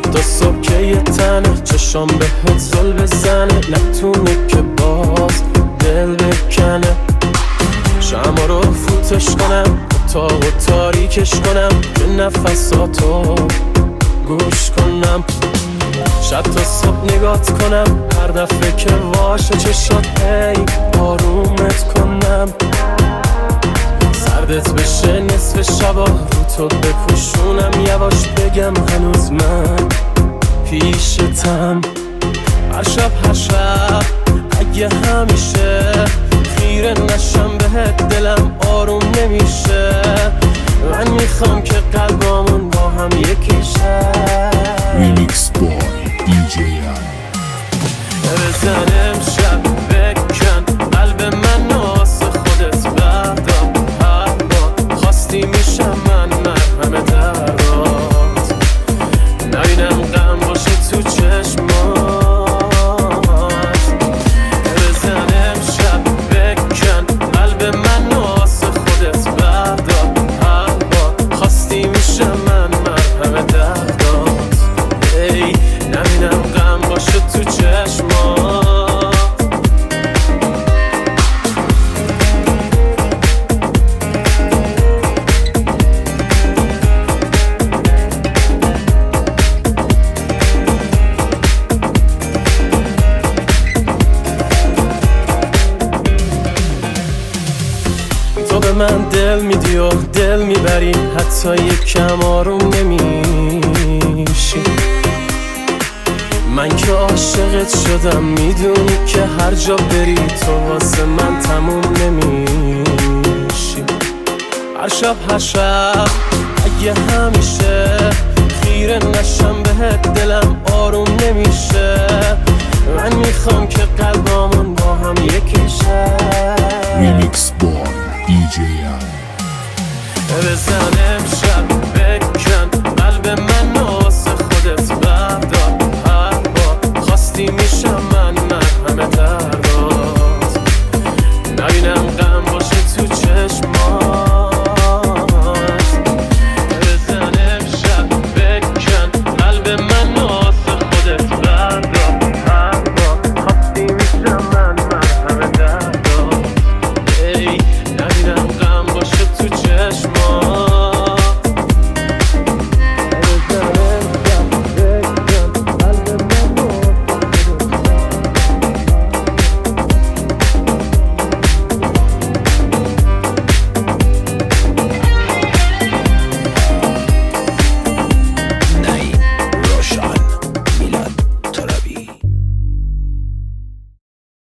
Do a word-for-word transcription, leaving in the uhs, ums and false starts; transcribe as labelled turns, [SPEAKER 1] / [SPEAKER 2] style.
[SPEAKER 1] تا صبح که یه تنه چشام بهت زل بزنه، نتونه که باز دل بکنه. شمع رو فوتش کنم، اتاق و تاریکش کنم، که نفساتو گوش کنم. شب تا صبح نگات کنم، هر دفعه که واشه چشات هی آرومت کنم. سردت بشه نصف شبا رو تو بپوشونم، یواش بگم هنوز من پیشتم. هر شب هر شب اگه همیشه خیره نشم بهت دلم آروم نمیشه. من میخوام که قلبامون با هم یکی شه.
[SPEAKER 2] ریمیکس بای دی جی
[SPEAKER 1] بزن امشب بکن قلب من واسه خودت بردار. هر بار خواستی میشم من مرهم دردات، نبینم غم باشه تو چشمات. بزن امشب بکن قلب من واسه خودت بردار. هر بار خواستی میشم من مرهم دردات، ای نبینم غم باشه تو چشمات. تو به من دل میدی و دل میبری، حتی یکم آروم نمیشی. من که عاشقت شدم، میدونی که هر جا بری تو واسه من تموم نمیشی. هر شب هر شب اگه همیشه خیره نشم بهت دلم آروم نمیشه. من میخوام که قلبامون با هم یکی شه.
[SPEAKER 2] ریمیکس بای دی جی
[SPEAKER 1] بزن